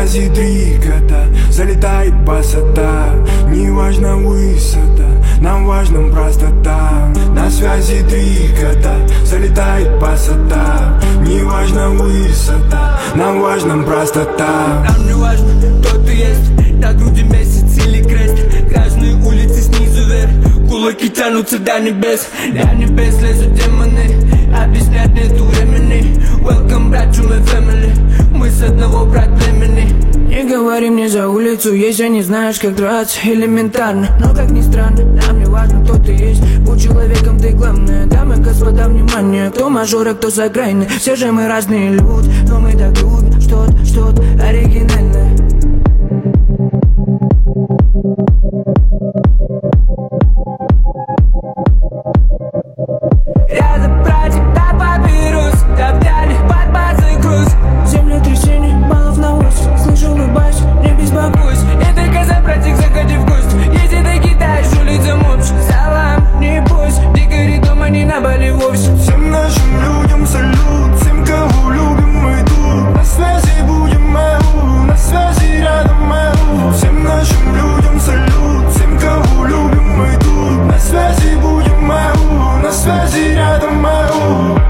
связи 3 кота, залетает басота. Неважно высота, нам важна простота. На связи 3 кота, залетает басота. Неважно высота, нам важна простота. Нам не важно, кто ты есть, на груди месяц или крест. Грязные улицы снизу вверх, кулаки тянутся до небес. До небес лезут демоны, объяснять нету времени. Welcome back to my family, мы с одного брат племени. Не говори мне за улицу, если не знаешь, как драться. Элементарно, но как ни странно, нам не важно, кто ты есть. Будь человеком, ты главное. Дамы, господа, внимание, кто мажор, а кто с окраины. Все же мы разные люди, но мы так любим что-то оригинальное. Рядом братья, да папирус, топтали под базой груз. Землетрясение, баллов на ось, слышу, улыбаюсь, не беспокойся. Это коза, братик, заходи в гости. Если до Китая, жулить замолчь. Салам, не бойся, дикари дома не на Бали вовсе. Всем нашим людям салют, всем, кого любим мы тут. На связи будем МЭУ, на связи рядом МЭУ. Всем нашим людям салют, всем, кого любим мы тут. На связи будем МЭУ, на связи рядом МЭУ.